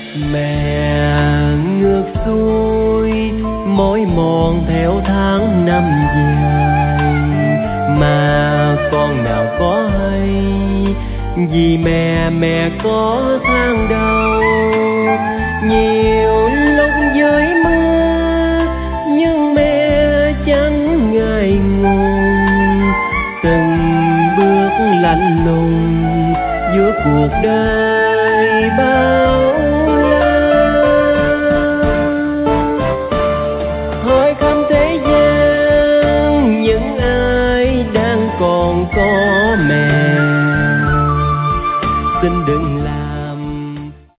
Mẹ ngược xuôi mỏi mòn theo tháng năm dài, mà con nào có hay vì mẹ có than đau. Nhiều lúc dưới mưa nhưng mẹ chẳng ngại ngùng, từng bước lạnh lùng giữa cuộc đời ba